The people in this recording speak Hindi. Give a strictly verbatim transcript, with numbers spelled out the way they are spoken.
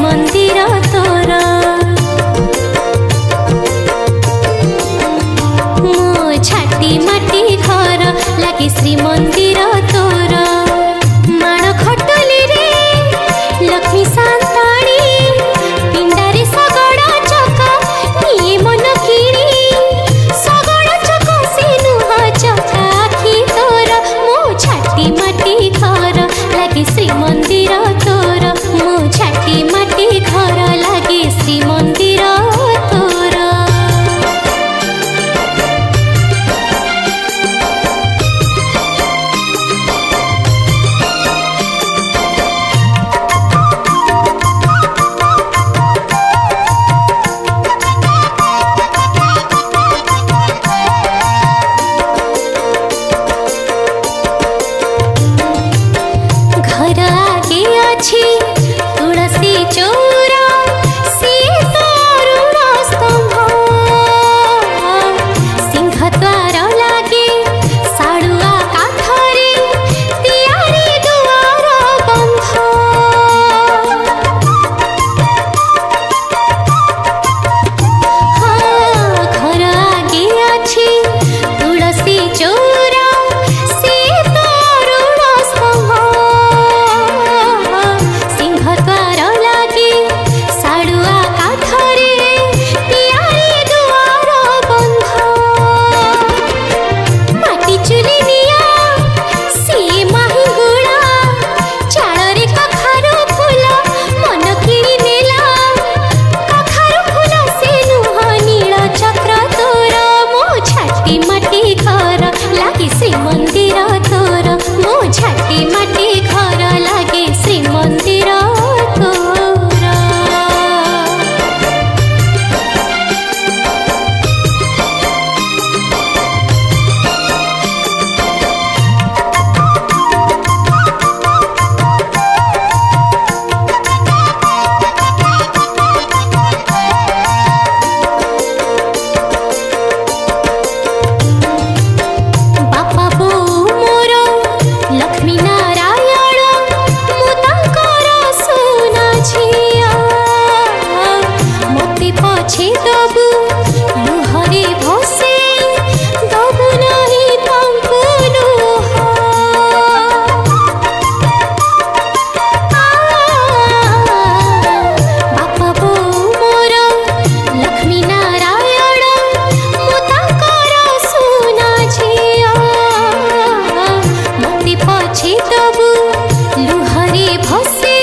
श्रीमंदिर तोर मो छाटी माटी घर लगे श्रीमंदिर तोर माण खटली रे लक्ष्मी सांताणी पिंडारे सगड़ा चका निये मन किणी सगड़ा चका से नुह चका आखि तोर मो छाटी माटी घर लगे श्रीमंदिर तोर मो छाटी माटी घर लगे श्रीमंदिर तोर घर आगे अच्छी तुलसी चौरा से तरुण स्तंभ सिंह द्वार लागे साड़ुआ काठरे तियारी दुआर बंध हाँ घर आगे अच्छी तुलसी चौरा से तरुण स्तंभ सिंह द्वार लागे साड़ुआ काठरे तियारी दुआर बंध माटी चुली निया सी माही गुड़ा चाଳରେ कखारू फूल मन किणी नेला कखारू फूल से नुह नील चक्र तोर मो छाटी माटी घर लागे श्रीमंदिर तोर मो छाटी माटी घर लागे श्रीमंदिर तोर बापा बोऊ मोर लक्ष्मी नारायण मु तांकर सुना झिया मते पछे दबु लुहरे भसे दबु नाही तांकु लुह बापा बोऊ मोर लक्ष्मी नारायण मु तांकर सुना झिया मते पछे दबु लुहरे भसे